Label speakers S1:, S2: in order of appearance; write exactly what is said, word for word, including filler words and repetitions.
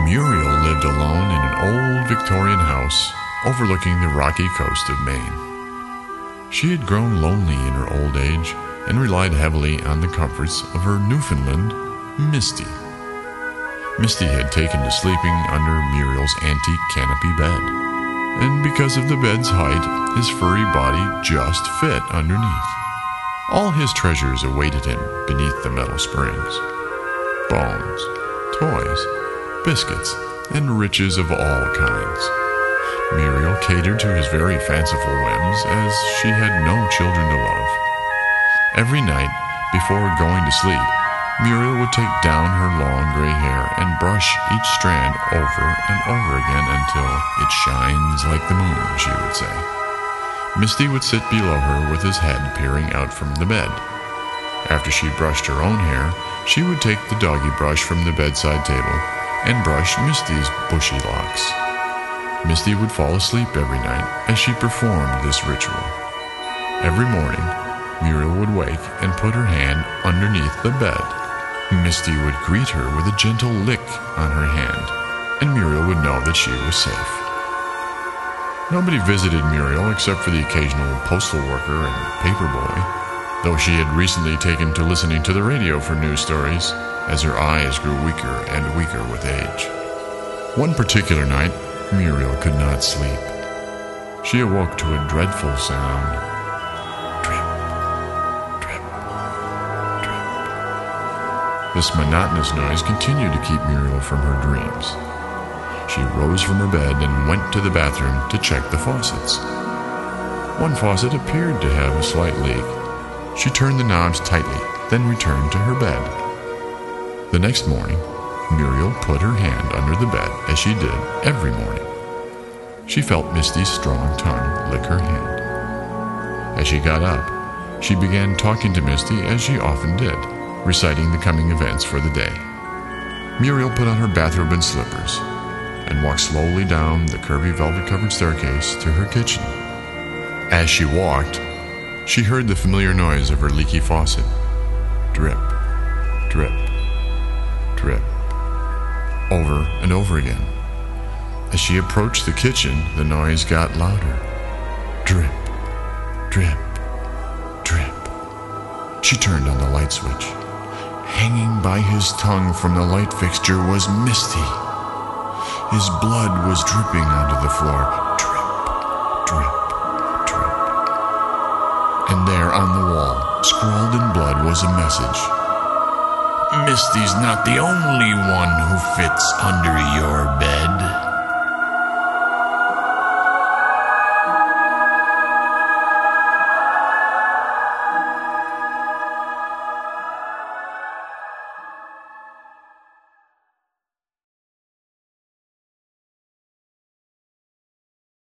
S1: Muriel lived alone in an old Victorian house overlooking the rocky coast of Maine. She had grown lonely in her old age and relied heavily on the comforts of her Newfoundland, Misty. Misty had taken to sleeping under Muriel's antique canopy bed, and because of the bed's height, his furry body just fit underneath. All his treasures awaited him beneath the metal springs. Bones, toys, biscuits, and riches of all kinds. Muriel catered to his very fanciful whims, as she had no children to love. Every night, before going to sleep, Muriel would take down her long gray hair and brush each strand over and over again until it shines like the moon, she would say. Misty would sit below her with his head peering out from the bed. After she brushed her own hair, she would take the doggy brush from the bedside table and brush Misty's bushy locks. Misty would fall asleep every night as she performed this ritual. Every morning, Muriel would wake and put her hand underneath the bed. Misty would greet her with a gentle lick on her hand, and Muriel would know that she was safe. Nobody visited Muriel except for the occasional postal worker and paper boy, though she had recently taken to listening to the radio for news stories, as her eyes grew weaker and weaker with age. One particular night, Muriel could not sleep. She awoke to a dreadful sound. Drip, drip, drip. This monotonous noise continued to keep Muriel from her dreams. She rose from her bed and went to the bathroom to check the faucets. One faucet appeared to have a slight leak. She turned the knobs tightly, then returned to her bed. The next morning, Muriel put her hand under the bed as she did every morning. She felt Misty's strong tongue lick her hand. As she got up, she began talking to Misty as she often did, reciting the coming events for the day. Muriel put on her bathrobe and slippers and walked slowly down the curvy velvet-covered staircase to her kitchen. As she walked, she heard the familiar noise of her leaky faucet. Drip, drip, drip, over and over again. As she approached the kitchen, the noise got louder. Drip, drip, drip. She turned on the light switch. Hanging by his tongue from the light fixture was Misty. His blood was dripping onto the floor. Drip, drip, drip. And there on the wall, scrawled in blood, was a message. Misty's not the only one who fits under your bed.